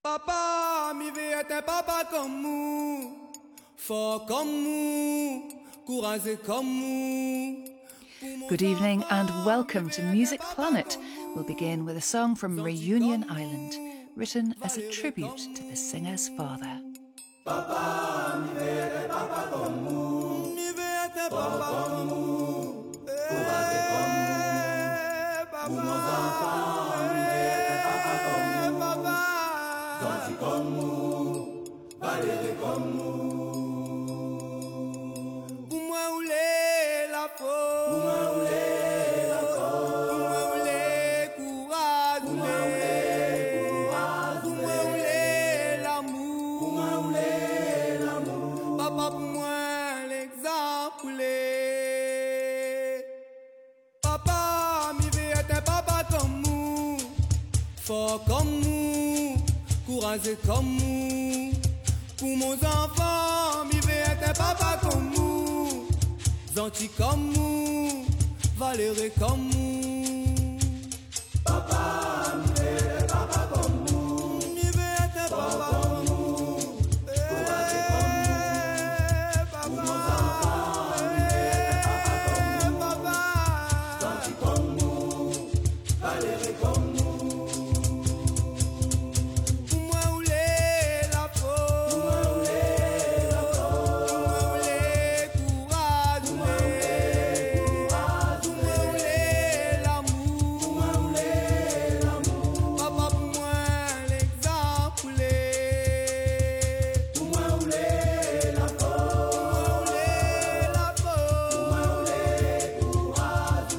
Papa, mi veut être un papa comme nous, fort comme nous, courageux comme nous. Good evening and welcome to Music Planet. We'll begin with a song from Reunion Island, written as a tribute to the singer's father. Papa, mi veut être papa comme nous, mi veut être papa comme nous, courageux comme nous. Pour nos enfants, mi veut être papa comme nous, gentil comme nous, valeureux comme nous. Pour moi, où est la faute? Pour moi, où est la faute? Pour moi, où est courage? Pour moi, où est courage? Pour moi, où est l'amour? Pour moi, où est l'amour? Papa, pour moi, l'exemple est. Papa, mi veut être un papa comme nous, fort comme nous, courageux comme nous. Pour mon enfant, mi veut être un papa comme nous, gentil comme nous, valeureux comme nous. Papa, mi veut être papa comme nous, mi veut être papa comme nous, courageux comme nous. Pour mon enfant, mi veut être papa comme nous, gentil comme nous, valeureux comme nous. Pour moi, où est la faute? Pour moi, où est la faute? Pour moi, où est courage? Pour moi, où est courage? Pour moi, où est l'amour? Pour moi, où est l'amour? Papa, pour moi, l'exemple est. Pour moi, où est la faute? Pour moi, où est la faute? Pour moi, où est courage?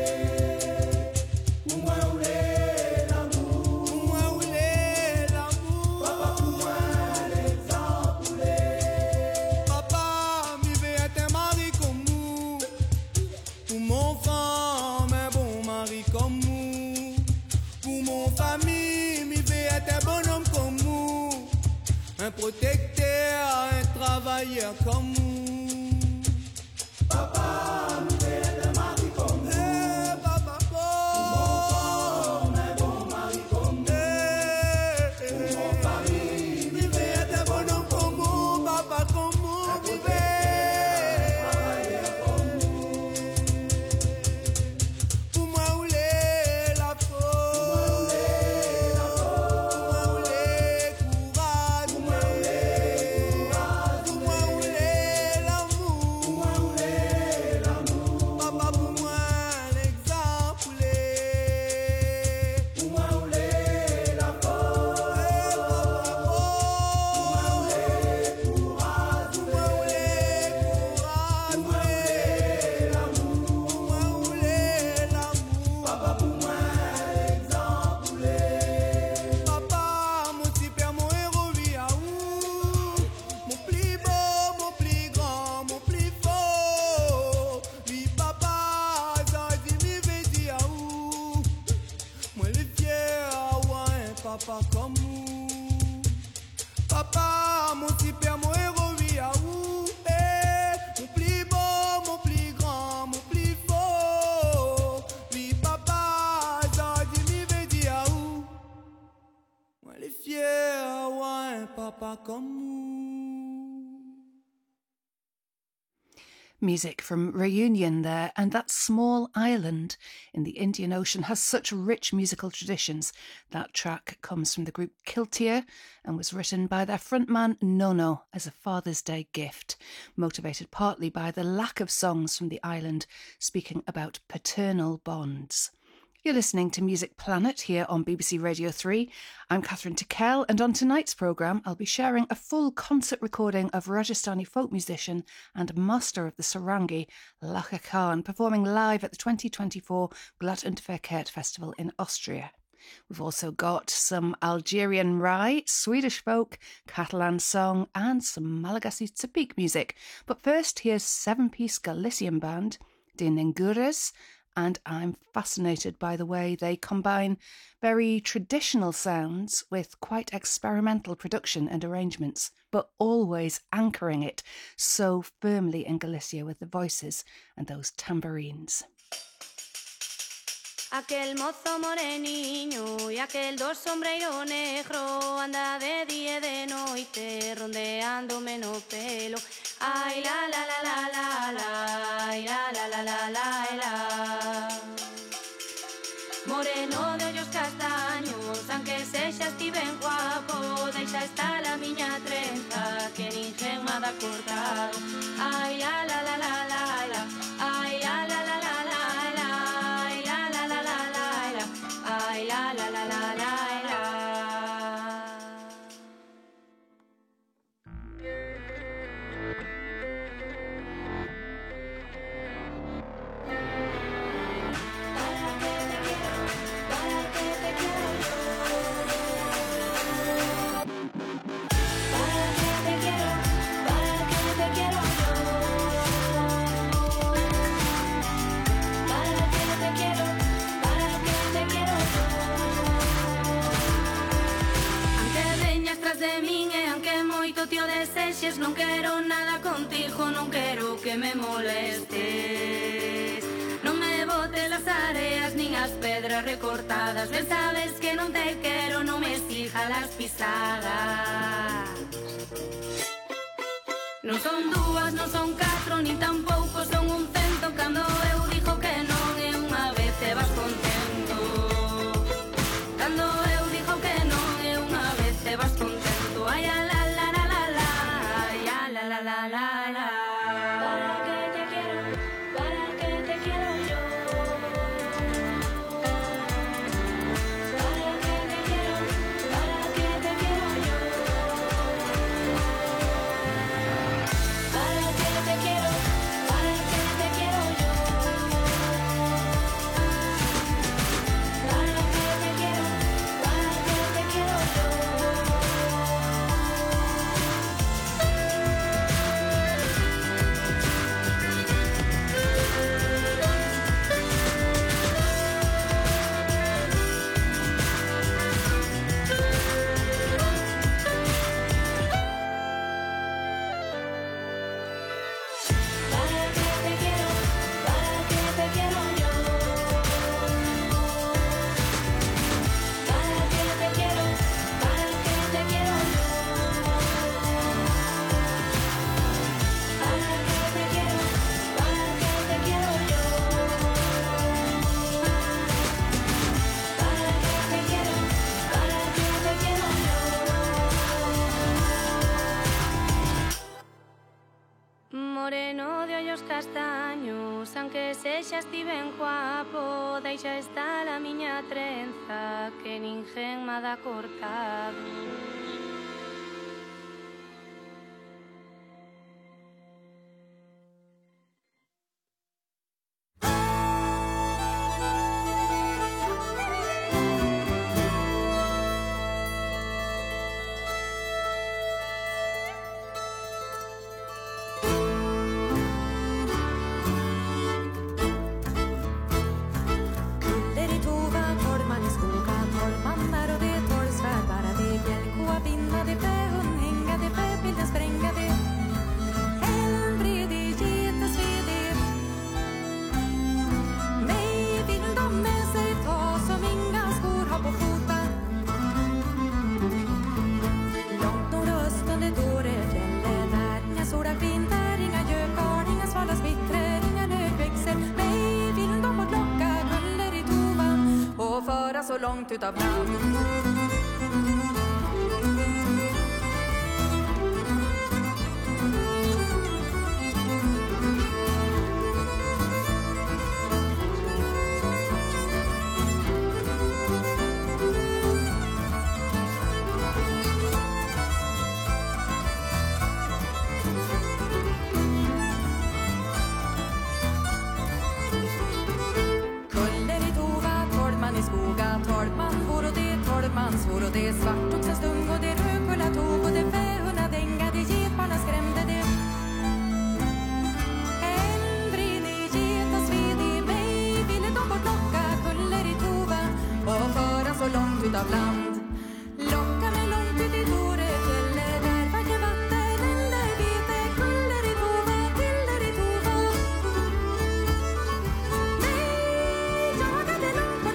Pour moi, où est l'amour? Pour moi, où est l'amour? Papa, pour moi, l'exemple est. Papa, mi veut être un mari comme nous, pour mon femme, un bon mari comme nous. Pour mon famille, mi veut être un bonhomme comme nous, un protecteur, un travailleur comme nous. Papa, mi veut être un mari comme nous, papa, pour mon femme, un bon mari comme nous. Pour mon famille, mi veut être un bonhomme comme nous, papa comme nous, un protecteur, un travailleur comme nous. Pour moi, où est la faute? Pour moi, où est la faute? Pour moi, où est courage? Pour moi, où est courage? Pour moi, où est l'amour? Pour moi, où est l'amour? Papa, pour moi, l'exemple est. Pour moi, où est la faute? Pour moi, où est courage? Pour moi, où est courage? Pour moi, où est l'amour? Pour moi, où est l'amour? Papa, pour moi, l'exemple est. Papa, mon super, mon héros, vie à où? Mon plus beau, mon plus grand, mon plus fort. Oui, papa, j'ai dit, mi veut dire à où? Moi, le fier, ouais, un papa comme nous. Papa, mon super, mon héros, oui, à où? Mon plus beau, mon plus grand, mon plus fort. Oui, papa, j'ai dit, mi veut dire à où? Moi, le fier, ouais, un papa comme nous. Music from Reunion there, and that small island in the Indian Ocean has such rich musical traditions. That track comes from the group Kiltier and was written by their frontman Nono as a Father's Day gift, motivated partly by the lack of songs from the island speaking about paternal bonds. You're listening to Music Planet here on BBC Radio 3. I'm Catherine Tickell, and on tonight's programme I'll be sharing a full concert recording of Rajasthani folk musician and master of the Sarangi, Lakha Khan, performing live at the 2024 Glatt und Verkehrt Festival in Austria. We've also got some Algerian Rai, Swedish folk, Catalan song and some Malagasy Tsapik music. But first, here's seven-piece Galician band, De Nengures, and I'm fascinated by the way they combine very traditional sounds with quite experimental production and arrangements, but always anchoring it so firmly in Galicia with the voices and those tambourines. Aquel mozo moreniño e aquel do sombreiro negro anda de día e de noite rondeándome no pelo. Ai la la la la la la, ai la la la la la la. Moreno de ollos castaños, aunque sexas ti ben guapo, deixa estar a miña trenza que ninguén me ha cortado. Ai la la la la la la, ai la la la la la la, ai la la la la la la, ai la la la la la la. Non quero nada contigo, non quero que me molestes. Non me botes las areas nin as pedras recortadas. Ben sabes que non te quero, non me sigas las pisadas. Non son dúas, non son catro, nin tampouco son un cento. Cando eu digo que non é unha vez te vas contento. Cando eu digo que non é unha vez te vas contento. Ai, la la la la la, ai, la la la la la. Para que te quiero yo. Para que te quiero yo. Para que te quiero yo. Para que te quiero yo. Para que te quiero yo. Moreno de ollos castaños, aunque sexas ti ben guapo, deixa estar a miña trenza que ninguén me ha cortado. Så långt utav land. Svår och det är svart också stung och det är rökulla tog och det fähunna dängade getbarna skrämde det. En brinig get och svedig mig ville de bort locka kuller i tova och föra så långt utav land. Locka mig långt ut i Tore fjälle där vacker vatten eller vete kuller i tova, kuller i tova. Nej, jagade långt på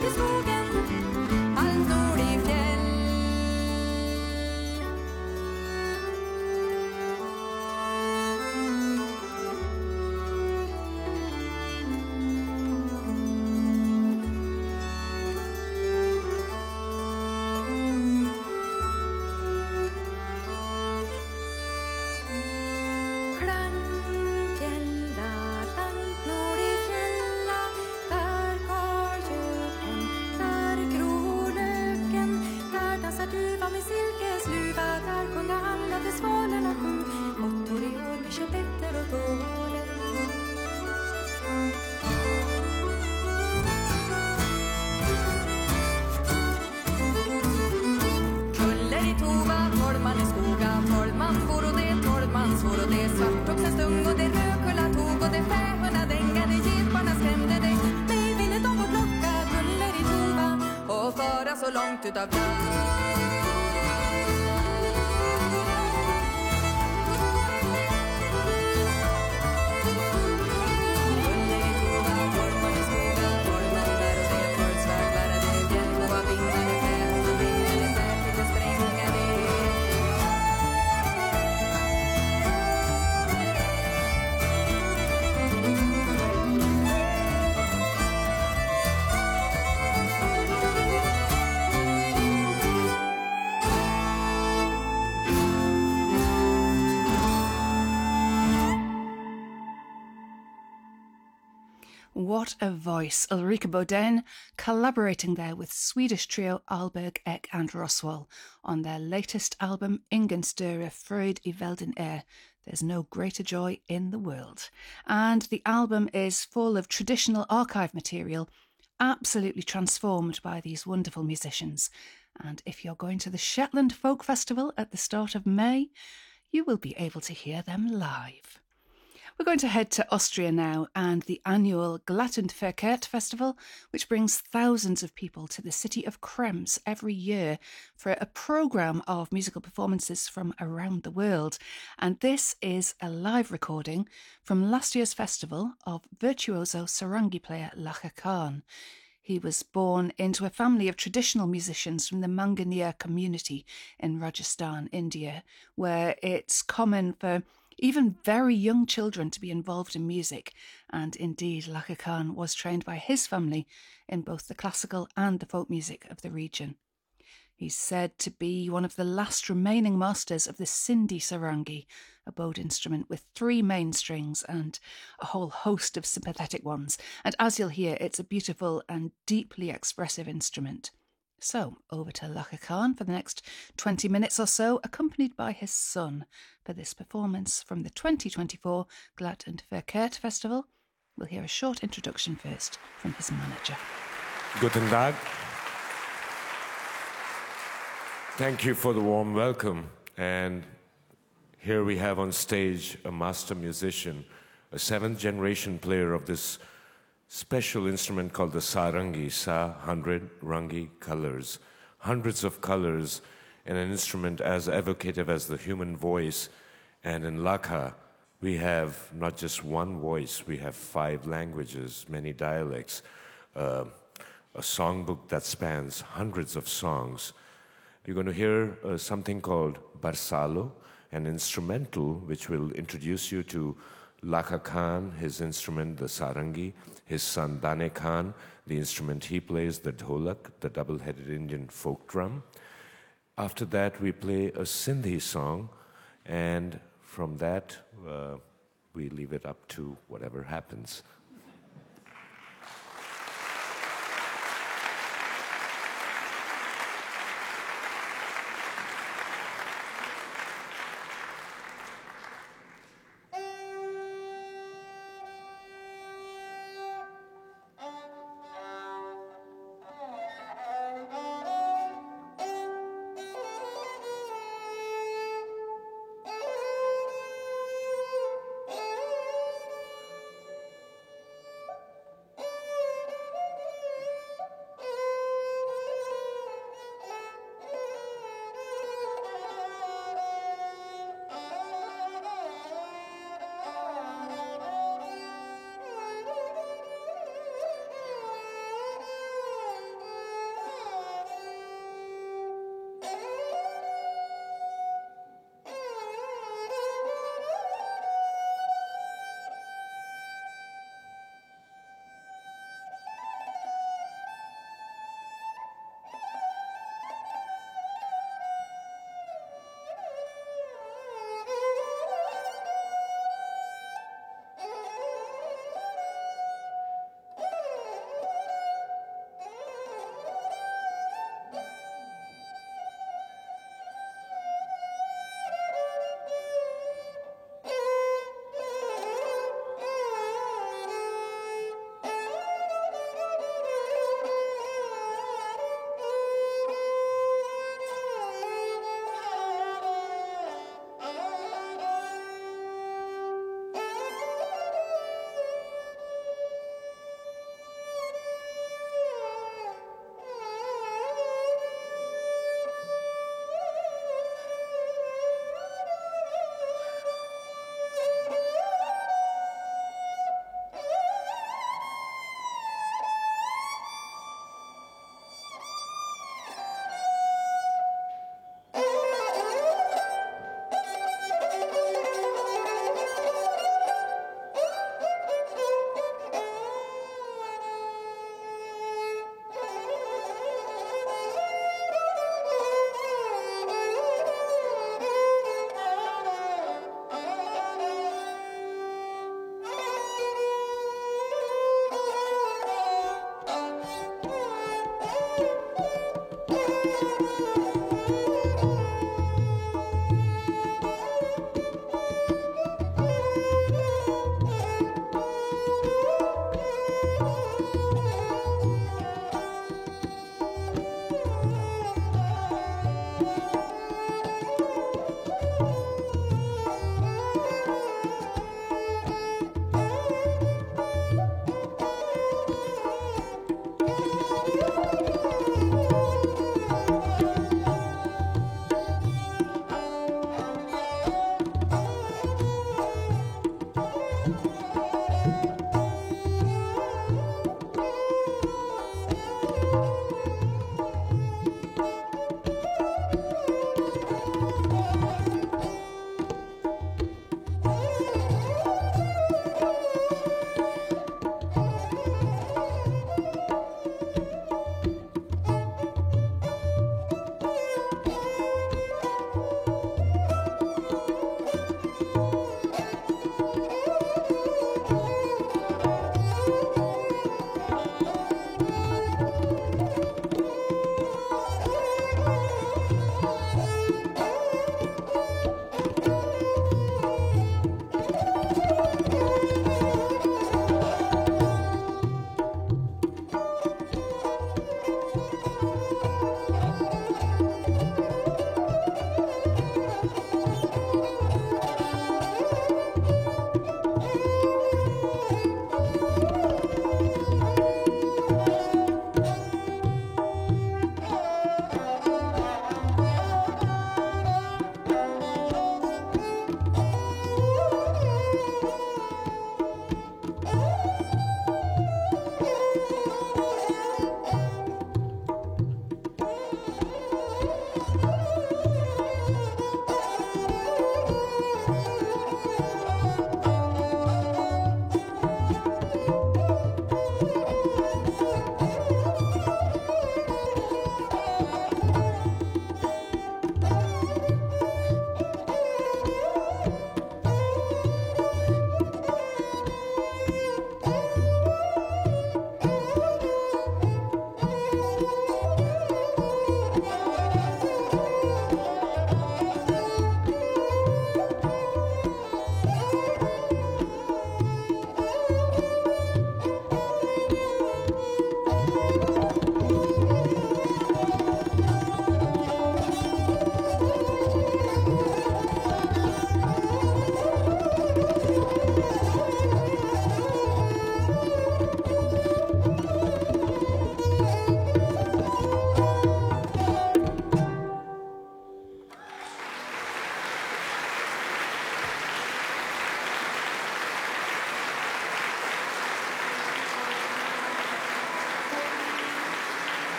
hade svalorna sjung. Åttor i år, vi kör Petter och Tore. Kuller i Tova, 12 man i skoga, 12 man for och det, 12 man svor och det. Svart och sen stung och det rökulla tog och det fähorna dängade, geparna skrämde det. Mig ville de få plocka kuller i Tova och föra så långt utav land. What a voice. Ulrika Bodén collaborating there with Swedish trio Alberg, Ek and Roswell on their latest album Ingen större Freude i världen är. There's no greater joy in the world. And the album is full of traditional archive material, absolutely transformed by these wonderful musicians. And if you're going to the Shetland Folk Festival at the start of May, you will be able to hear them live. We're going to head to Austria now and the annual Glatt und Verkehrt Festival, which brings thousands of people to the city of Krems every year for a programme of musical performances from around the world. And this is a live recording from last year's festival of virtuoso sarangi player Lacha Khan. He was born into a family of traditional musicians from the Manganeer community in Rajasthan, India, where it's common for even very young children to be involved in music, and indeed Lacha Khan was trained by his family in both the classical and the folk music of the region. He's said to be one of the last remaining masters of the Sindhi sarangi, a bowed instrument with 3 main strings and a whole host of sympathetic ones, and as you'll hear, it's a beautiful and deeply expressive instrument. So, over to Lacha Khan for the next 20 minutes or so, accompanied by his son, for this performance from the 2024 Glatt und Verkehrt Festival. We'll hear a short introduction first from his manager. Guten Tag. Thank you for the warm welcome. And here we have on stage a master musician, a 7th generation player of this special instrument called the sarangi, sa, 100, rangi, colors. Hundreds of colors in an instrument as evocative as the human voice. And in Lacha, we have not just one voice, we have 5 languages, many dialects, a songbook that spans hundreds of songs. You're going to hear something called Barsalo, an instrumental which will introduce you to Lacha Khan, his instrument, the sarangi, his son Dane Khan, the instrument he plays, the dholak, the double-headed Indian folk drum. After that, we play a Sindhi song, and from that, we leave it up to whatever happens.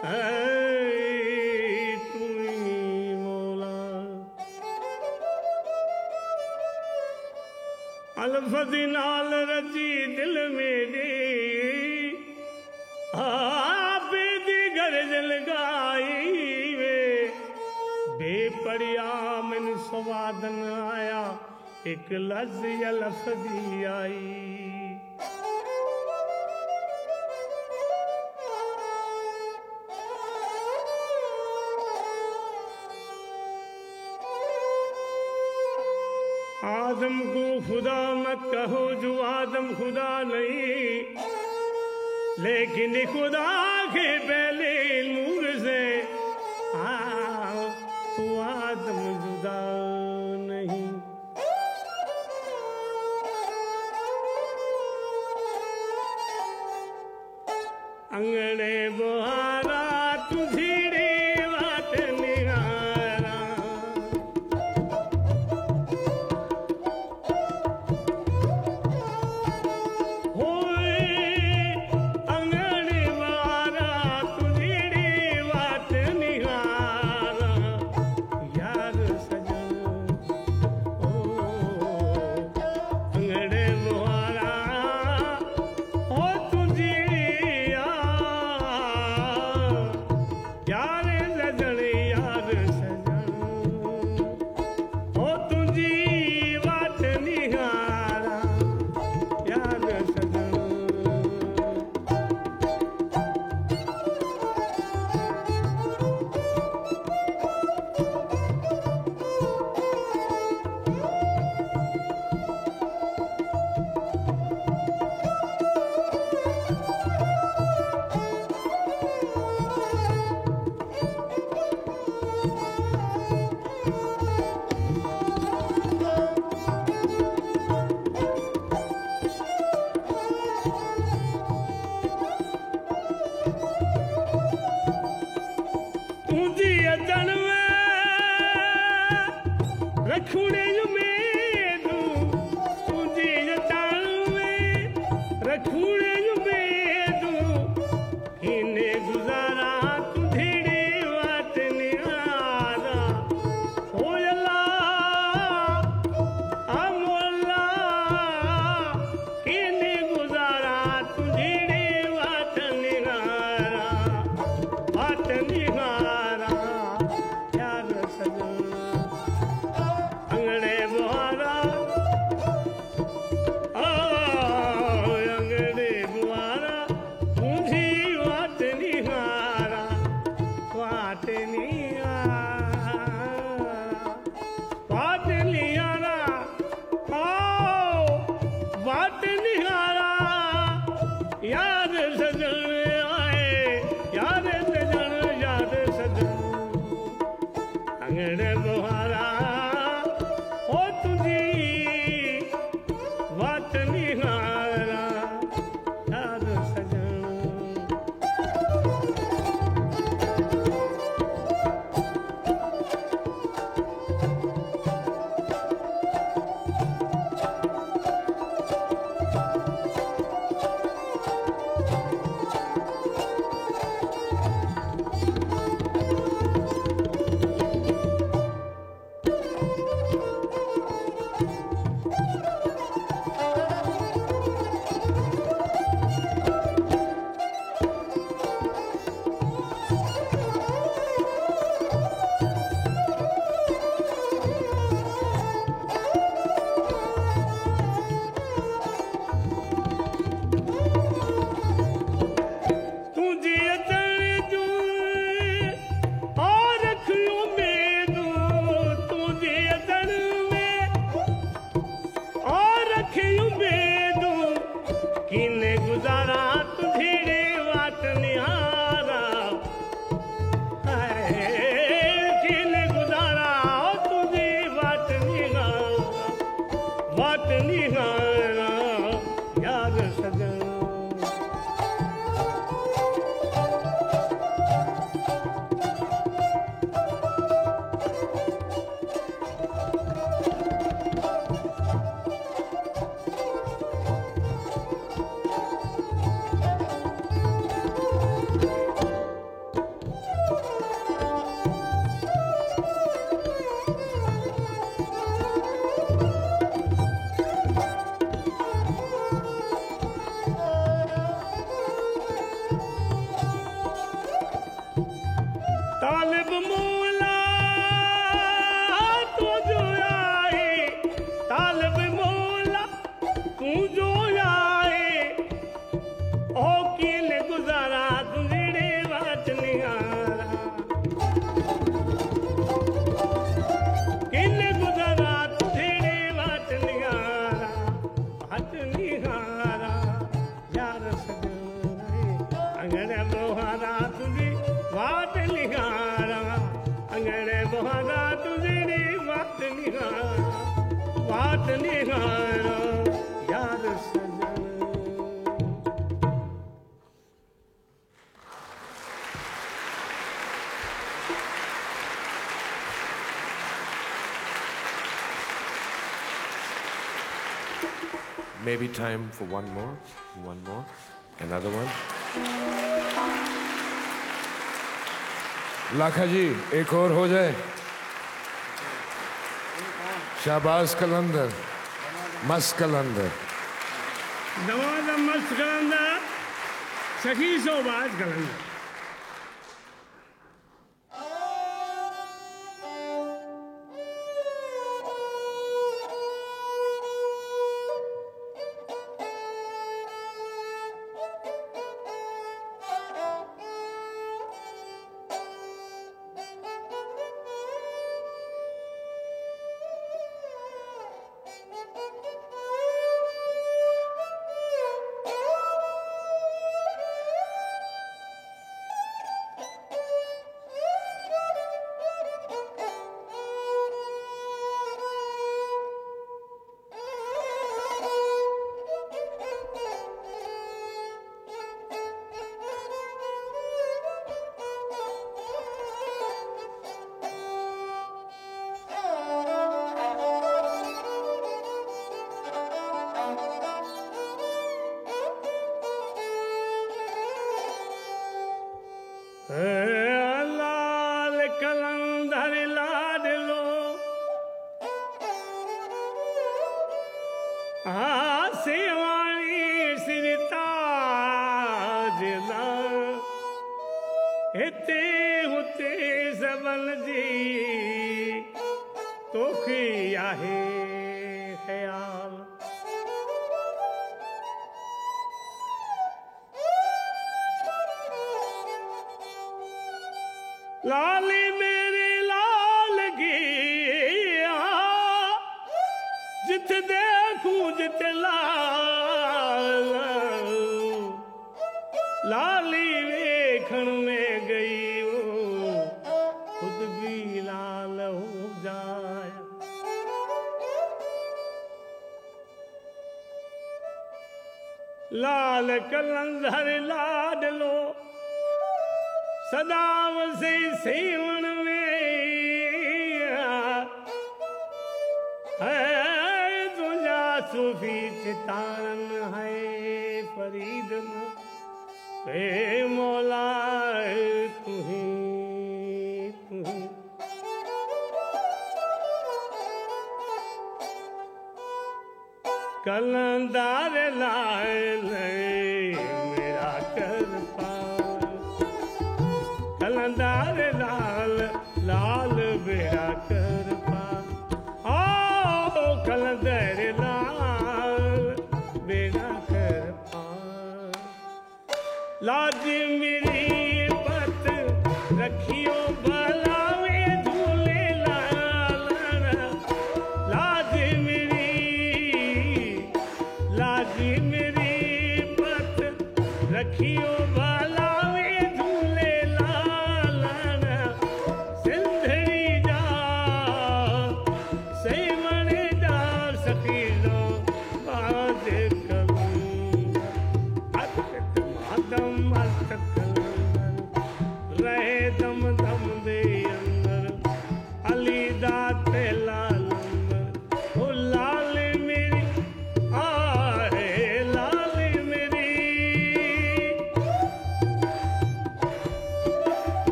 अलफदी नाल रजी दिल मेरे आपे दी गर्ज लगाई वे बेपड़िया मैनू स्वाद न आया एक लज अलफदी आई आदम को खुदा मत कहो जो आदम खुदा नहीं लेकिन खुदा के पहले नूर से तो आदम जुदा नहीं अंगड़े बुहारा तुझीड़े बात निहारा अंगड़े तालिब मौला तू जो आए तालिब मौला तू जो आए ओ किन गुजारा तुझे वाट निहारा किन गुजारा तुझे वाट निहारा यार सजने अंगड़े बोहारा तुझे वाट निहारा अंगड़े बोहारा तुझे वाट निहारा यार सजने Maybe time for one more, another one. लाखा जी एक और हो जाए. शाबाश कलंदर, मस्त कलंदर. दवादा मस्त कलंदर, सखी सोबाज कलंदर. लाल कलंदर लाडलो सेवाणी सिरताज हिते हुते सबल जी तोखे आहे ख़याल लाली मेरी लाल गया जित देखूं जित लाल लाली वेखण में गई वो खुद भी लाल हो जाए लाल कलंदर लाडलो सदा वसे सेवण में है तुझा सूफी चितारन है फरीदन हे मौला तुही कलंदर लाल मेरा कर कलंदर लाल लाल बेड़ा कर पा ओ कलंदर लाल बेड़ा कर पा लाज मेरी पत रखियो भलावे झूले लाल लाज मेरी पत रखियो दम दम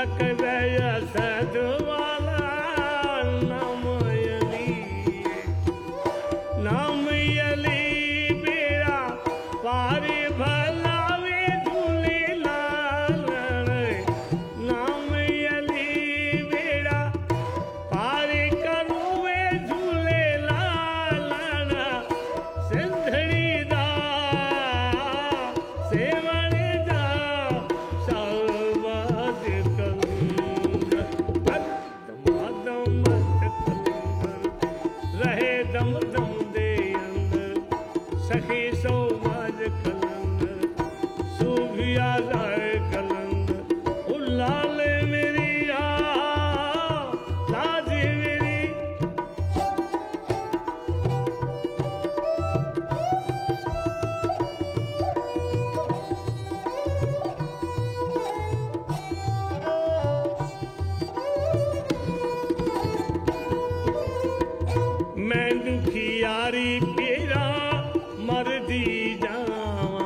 कदया सदवाला नाम यली बेड़ा पारे भलावे झूलेलाल नाम यली बेड़ा पारे करूवे झूलेलाल सिंधड़ी दा सेवण दा सालवाद कलंदर दम रहे दम दम दे अंदर सखी सोमाज कलंदर सूफिया जाए कलंदर उल्लाल मेरी आ लाज मेरी मैं दुखियारी पीरा मरदी जावा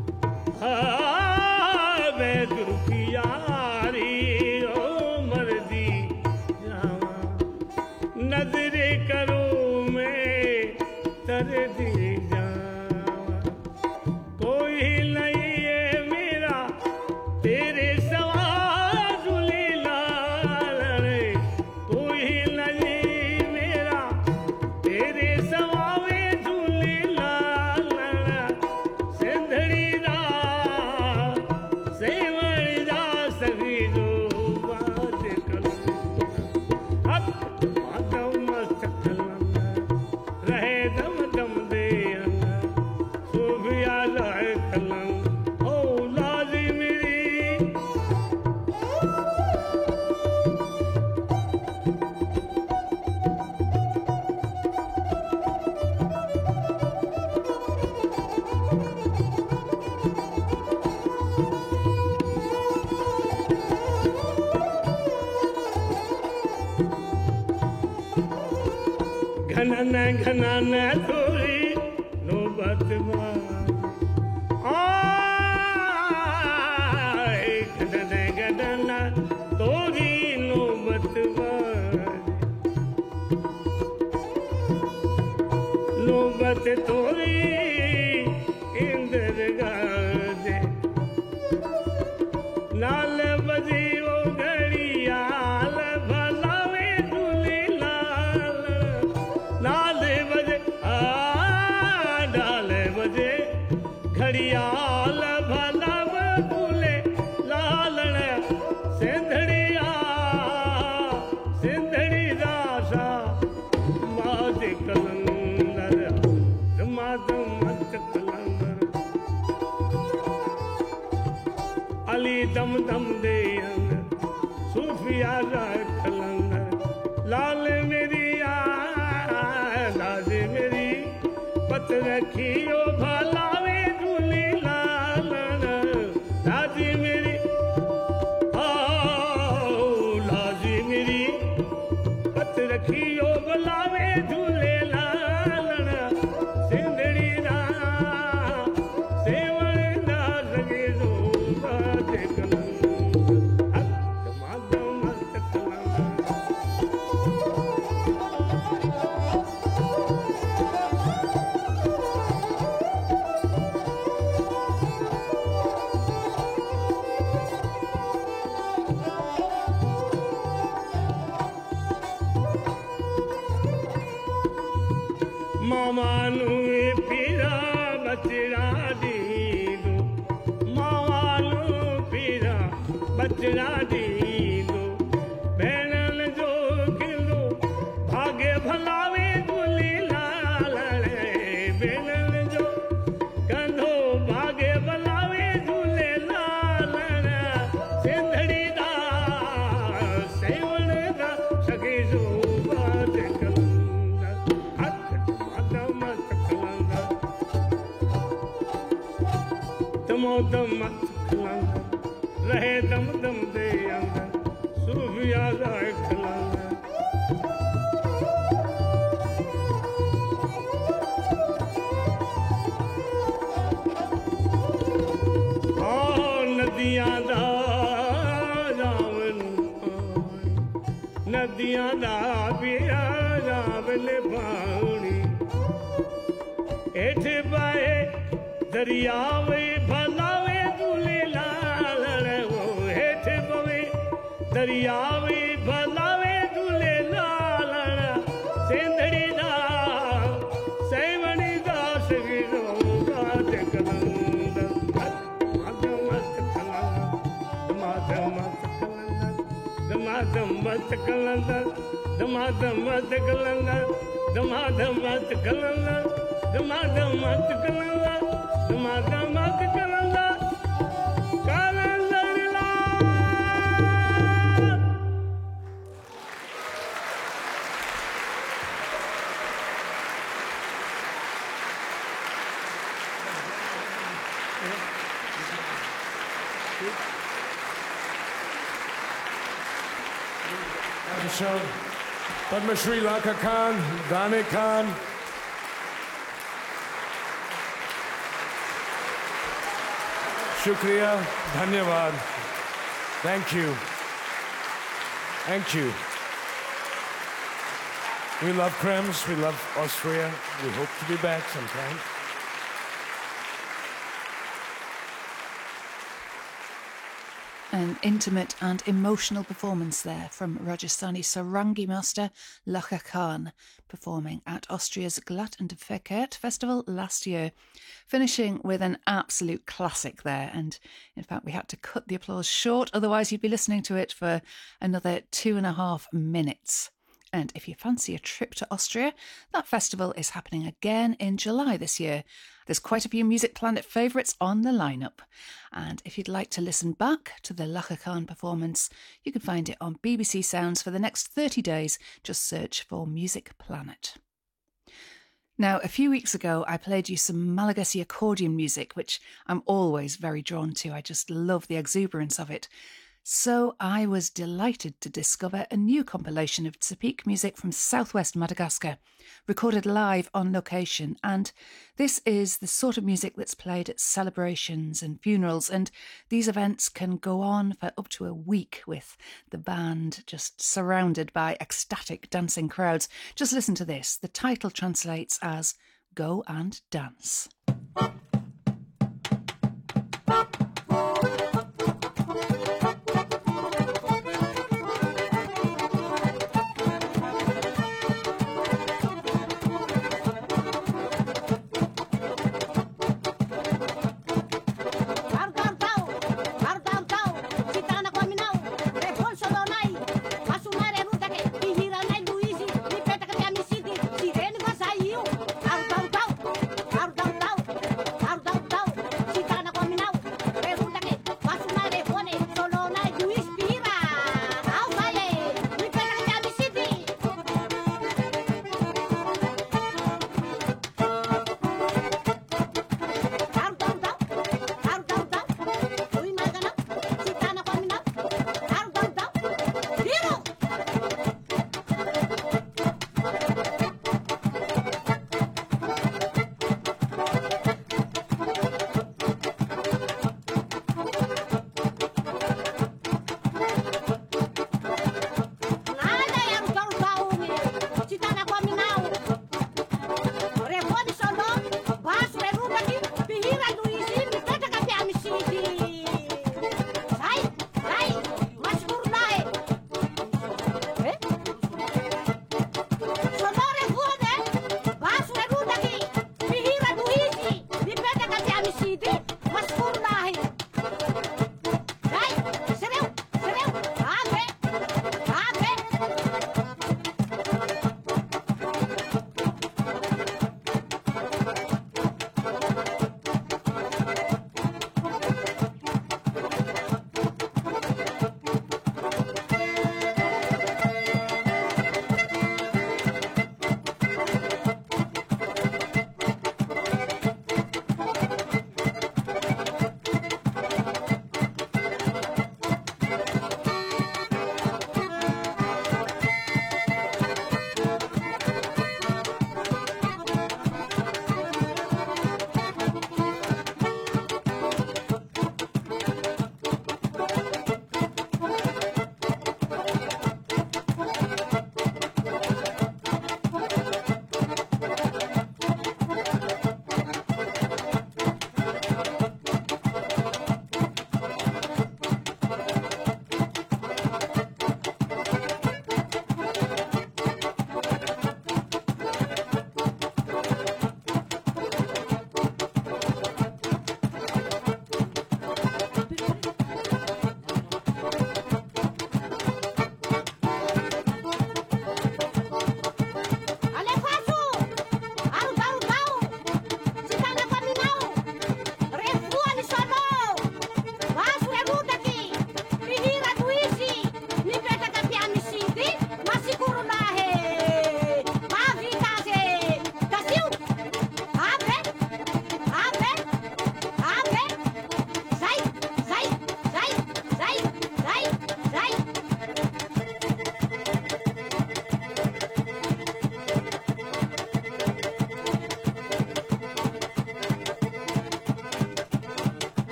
मैं दुखियारी ओ मरदी जावा नजरे करो मैं तरदी जावा कोई नहीं है मेरा तेरे सवाल झूलेलाल रे कोई नहीं मेरा तेरे सवावे झूलेलाल सिंधड़ी दा सेवण दा सभी जो बात कलंदर अब माधव मस्त कलंदर रहे दम दम दे अंदर सूफिया जाए कलंदर ओ लाजी मेरी घनन थोड़ी नौबत आए घनन थोड़ी नौबत नौबत थोड़ी इंदर गाजे नाल बजी वो घड़ियाल भलावे झूलेलाल नाल बजे नाल बजे घड़ियाल भलाव झूले लालण सिंधड़िया सिंधड़ी दासा माज कलंदर माधव मत कलंदर अली दम दम दे अंदर सूफिया जाए कलंदर लाल मेरी आ लाज मेरी पत रखियो भलावे झूलेलाल लाज मेरी लाज मेरी पत रखियो भलावे झूलेलाल सिंधड़ी दा सेवण दा सगे जो बात कलंदर माधव मस्त कलंदर मावानू पीरा बचड़ा दीदो मावानू पीरा बचड़ा दीदो भेणन जो खिलो भागे भलावे झूलेलाल रे भेणन जो कंधो भागे भलावे झूलेलाल रे सिंधड़ी दा सेवण दा सगे जो बात कलंदर माधव मत कलंदर तमो दम मत कलंदर रहे दम दम दे अंदर सूफिया जाए कलंदर नदियां दा जावन दुनिया दा पिया जावल पानी एठ बाए दरियावे भलावे दूले लाल वो हेठ बवे दरियावे भलावे दूले लाल सेंधड़ी दा सेवणी दा सगिरो गाज कलंद मत कलंदर दमादम मत कलंदर दमादम मत कलंदर दमादम मत कलंदर दमादम मत कलंदर कलंदर ला Padma Shri Lakha Khan, Dane Khan. Shukriya, Dhanyavad. Thank you. Thank you. We love Krems, we love Austria. We hope to be back sometime. An intimate and emotional performance there from Rajasthani Sarangi master Lakha Khan, performing at Austria's Glatt and Verkehrt festival last year, finishing with an absolute classic there. And in fact, we had to cut the applause short, otherwise you'd be listening to it for another 2.5 minutes. And if you fancy a trip to Austria, that festival is happening again in July this year. There's quite a few Music Planet favourites on the lineup. And if you'd like to listen back to the Lakha Khan performance, you can find it on BBC Sounds for the next 30 days. Just search for Music Planet. Now, a few weeks ago, I played you some Malagasy accordion music, which I'm always very drawn to. I just love the exuberance of it. So I was delighted to discover a new compilation of Tsapik music from southwest Madagascar, recorded live on location. And this is the sort of music that's played at celebrations and funerals. And these events can go on for up to a week with the band just surrounded by ecstatic dancing crowds. Just listen to this. The title translates as Go and Dance. Down, down.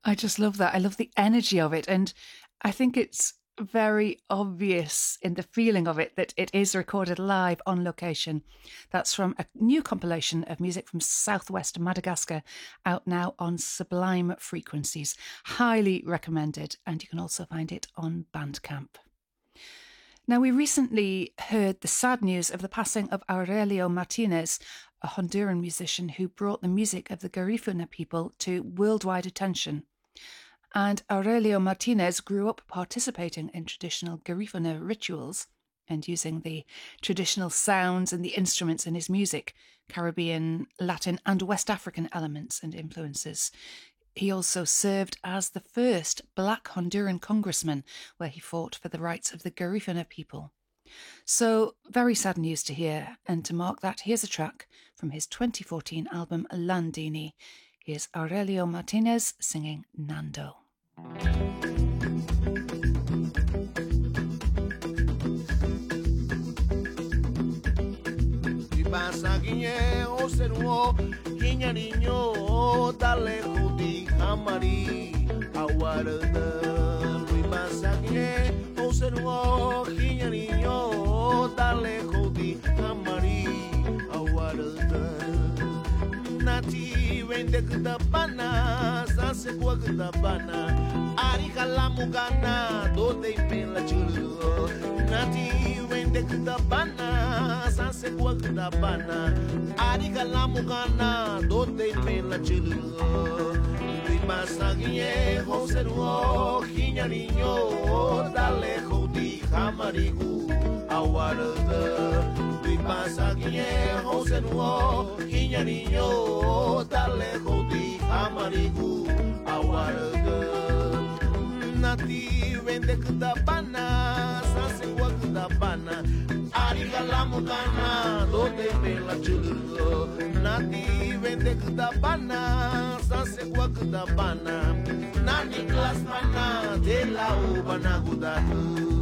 I just love that. I love the energy of it. And I think it's very obvious in the feeling of it that it is recorded live on location. That's from a new compilation of music from southwest Madagascar, out now on Sublime Frequencies. Highly recommended, and you can also find it on Bandcamp. Now, we recently heard the sad news of the passing of Aurelio Martinez, a Honduran musician who brought the music of the Garifuna people to worldwide attention. And Aurelio Martinez grew up participating in traditional Garifuna rituals and using the traditional sounds and the instruments in his music, Caribbean, Latin and West African elements and influences. He also served as the first black Honduran congressman, where he fought for the rights of the Garifuna people. So, very sad news to hear, and to mark that, here's a track from his 2014 album Landini. Here's Aurelio Martinez singing Nando. Pasa guiñe o seruo guiña niño dale jodi amari aguarda Luis pasa guiñe o seruo guiña niño dale jodi amari aguarda Nati vende kutapana sase kwa kutapana ari kalamu gana dote impela chulu Nati vende kutapana sase kwa kutapana ari kalamu gana dote impela chulu Luis Masaguie Jose Ruo Hiña niño dale jodi jamarigu aguarda Luis Masaguie Jose Ruo Hiña niño dale jodi jamarigu aguarda Nati vende kutapana sase kwa kutapana ari kalamu gana dote impela chulu Nati vende kutapana sase kwa kutapana Nani klas pana de la ubana gudatu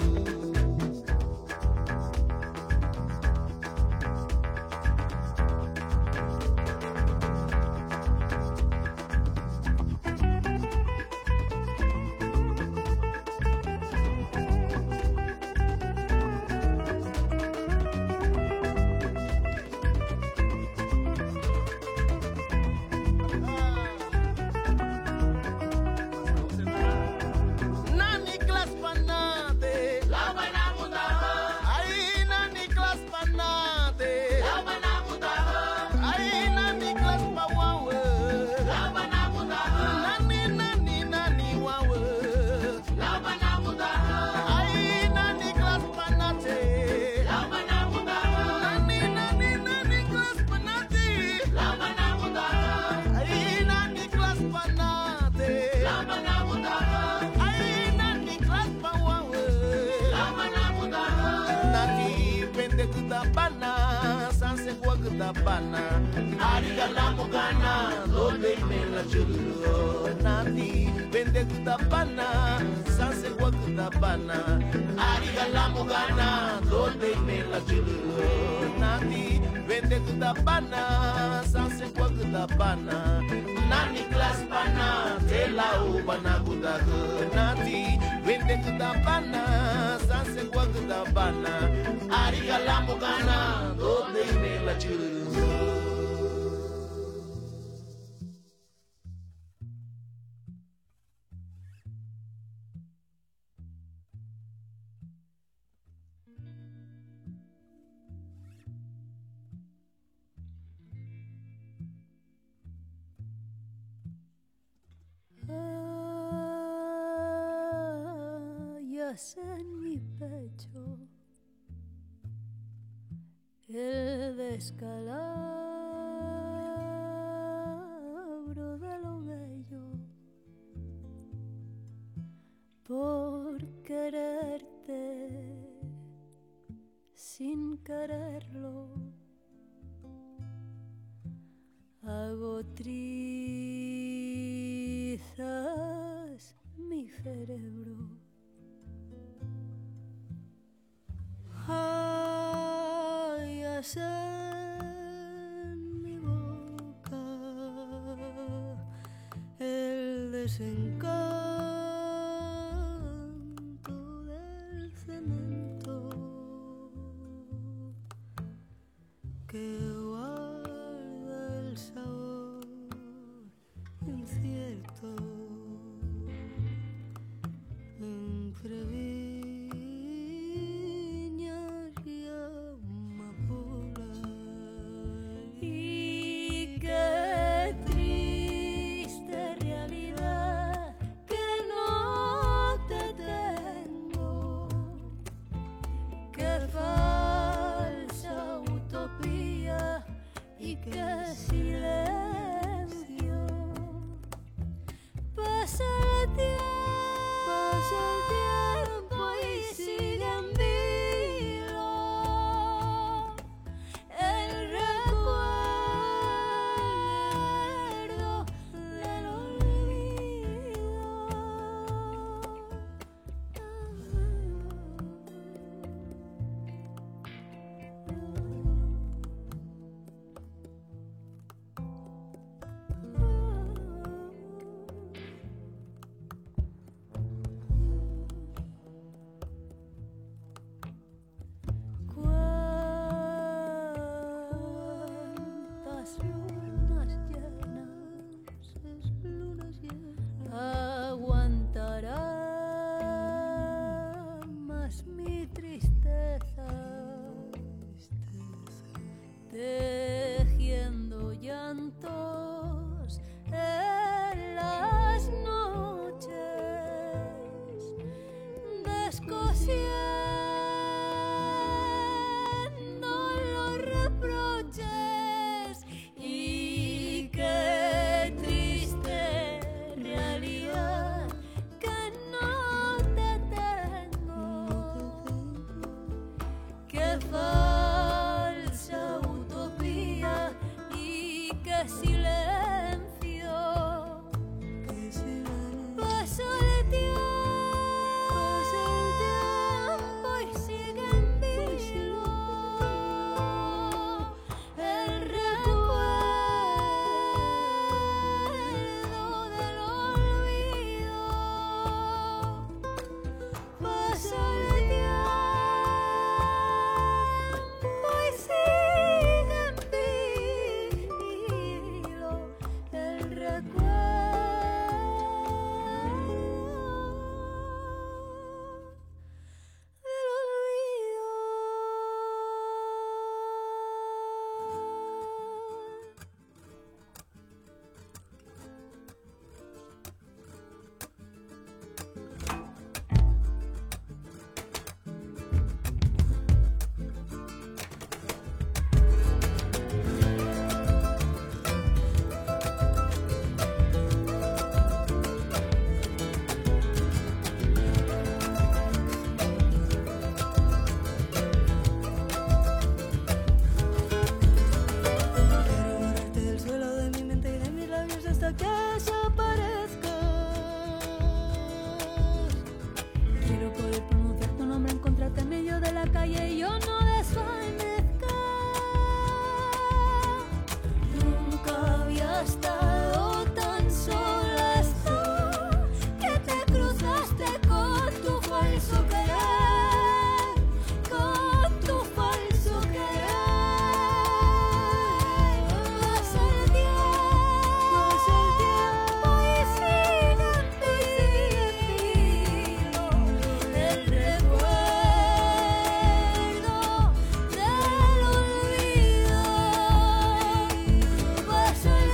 Bana, ariga la mogana, donde me la chulu, nati, vende kutapana, sanse kwa kutapana, ariga la mogana, donde me la chulu, nati, vende kutapana, sanse kwa kutapana, nani klas pana, te la ubana kudaku, nati, vende kutapana, sanse kwa kutapana, ariga la mogana, donde me la chulu. En mi pecho el descalabro de lo bello por quererte sin quererlo hago trizas mi cerebro. Hayas en mi boca el desencanto del cemento que guarda el sabor incierto entre viñas y amapolas. Y qué triste realidad que no te tengo, qué falsa utopía y qué silencio. Pasa el tiempo y sigue en vilo el recuerdo del Cuántas lunas llenas aguantará más mi tristeza, tejiendo llantos en las noches, descosiendo los reproches. Y qué triste realidad que no te tengo, qué falsa utopía y qué silencio. Pasa el tiempo y sigue en vilo el recuerdo del olvido. Pasa el tiempo y sigue en vilo el Quiero borrarte del suelo de mi mente y de mis labios hasta que desaparezcas. Quiero poder pronunciar tu nombre, encontrarte en medio de la calle y yo no desvanezca. Nunca había estado tan sola hasta que te cruzaste con tu falso querer, con tu falso querer. Pasa el tiempo y sigue en vilo el recuerdo del olvido. Pasa el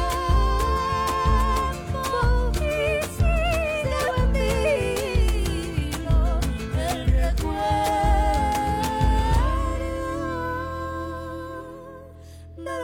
tiempo y sigue en vilo el recuerdo del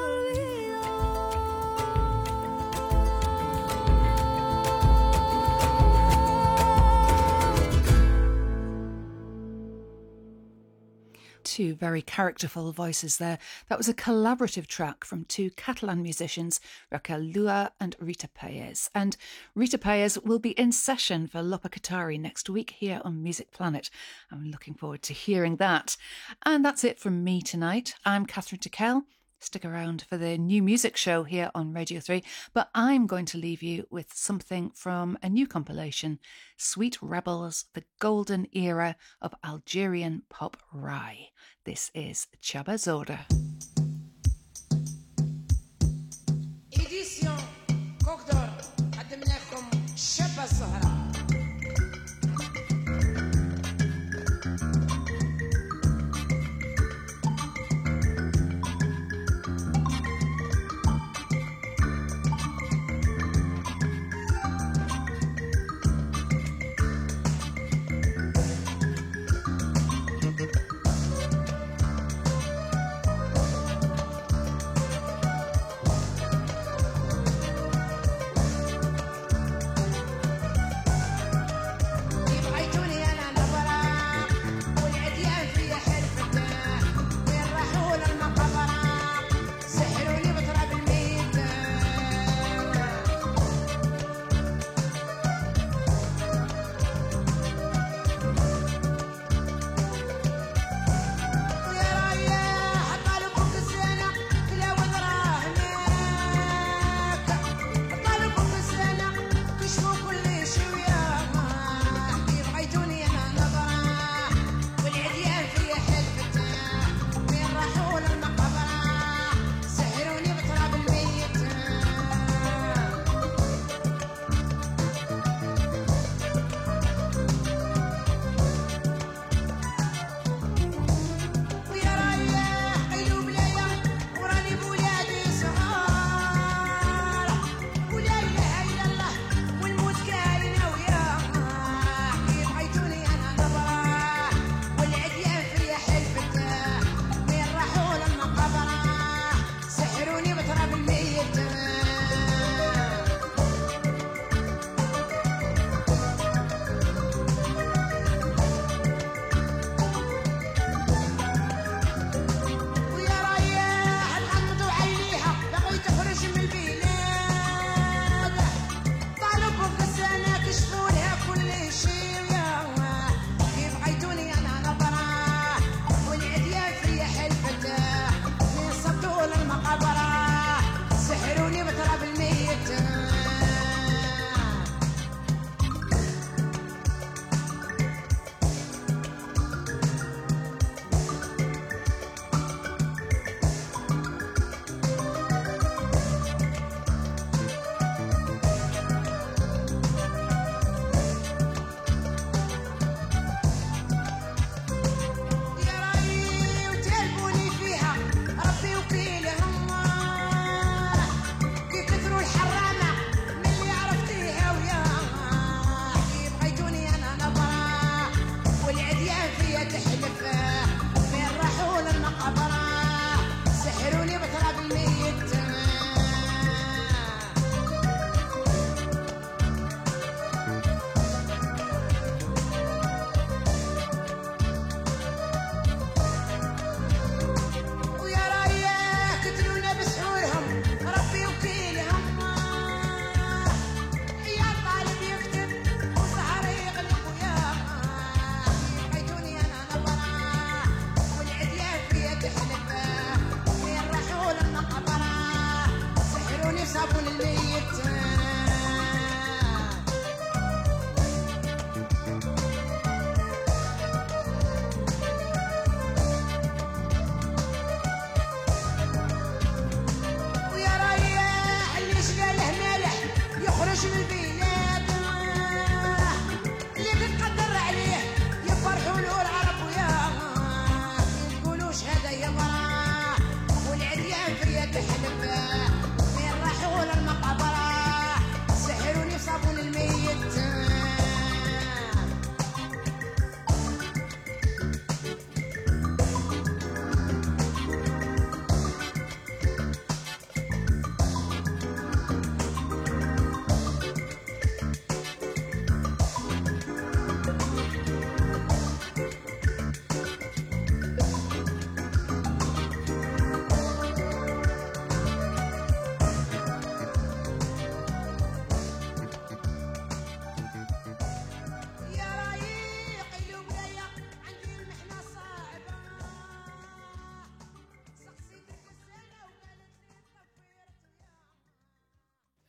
Two very characterful voices there. That was a collaborative track from two Catalan musicians, Raquel Lua and Rita Payez. And Rita Payez will be in session for Lopa Qatari next week here on Music Planet. I'm looking forward to hearing that. And that's it from me tonight. I'm Catherine Tickell. Stick around for the new music show here on Radio 3, but I'm going to leave you with something from a new compilation, Sweet Rebels, the golden era of Algerian pop rai. This is Chaba Zoda. إديسيون كوكدور قدم لكم شابة الزهرة.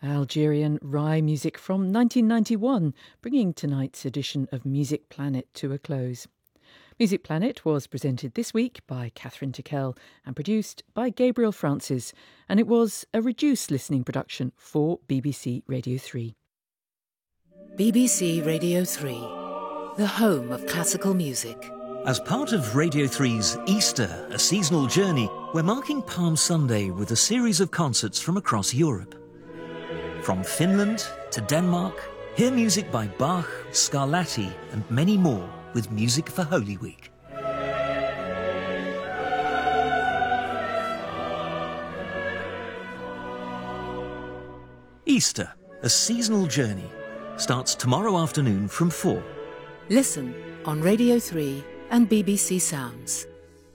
Algerian Rai music from 1991, bringing tonight's edition of Music Planet to a close. Music Planet was presented this week by Catherine Tickell and produced by Gabriel Francis, and it was a reduced listening production for BBC Radio 3. BBC Radio 3, the home of classical music. As part of Radio 3's Easter, a seasonal journey, we're marking Palm Sunday with a series of concerts from across Europe. From Finland to Denmark, hear music by Bach, Scarlatti and many more with Music for Holy Week. Easter, a seasonal journey, starts tomorrow afternoon from 4. Listen on Radio 3 and BBC Sounds.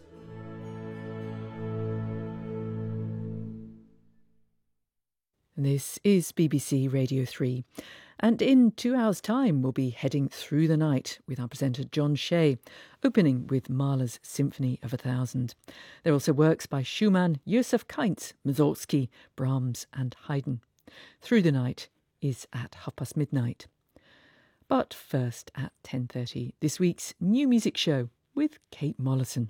This is BBC Radio 3, and in 2 hours' time we'll be heading through the night with our presenter John Shea, opening with Mahler's Symphony of 1000. There are also works by Schumann, Joseph Kainz, Mussorgsky, Brahms and Haydn. Through the Night is at midnight. But first at 10:30, this week's New Music Show with Kate Mollison.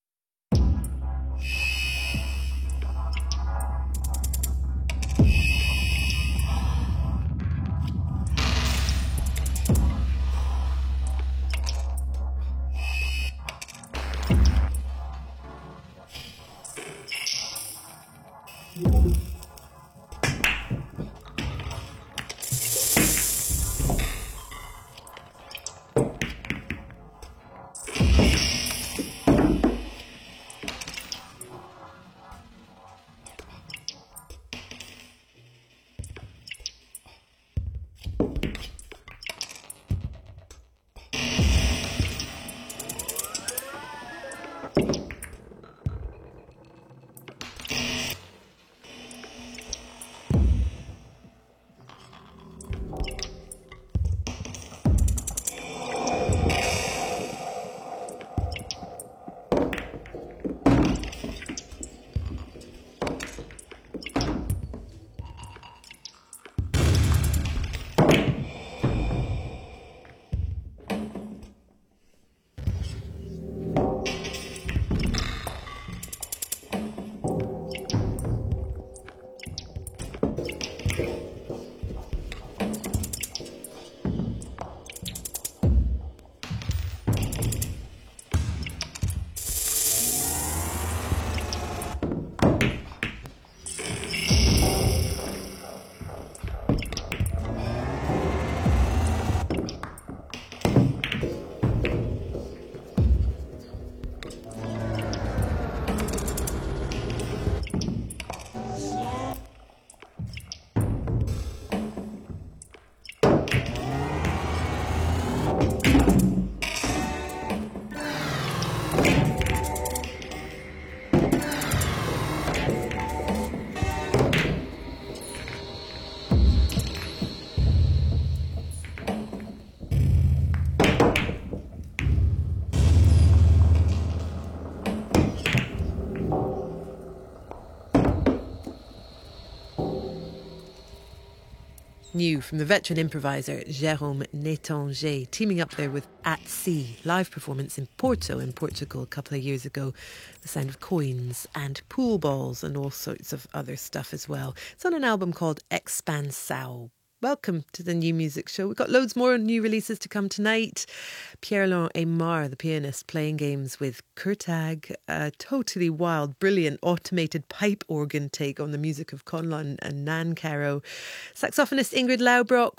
New from the veteran improviser Jérôme Nétanger, teaming up there with At Sea, live performance in Porto in Portugal a couple of years ago. The sound of coins and pool balls and all sorts of other stuff as well. It's on an album called Expansão. Welcome to the New Music Show. We've got loads more new releases to come tonight. Pierre-Laurent Aymar, the pianist, playing games with Kurtag, a totally wild, brilliant automated pipe organ take on the music of Conlon and Nan Caro. Saxophonist Ingrid Laubrock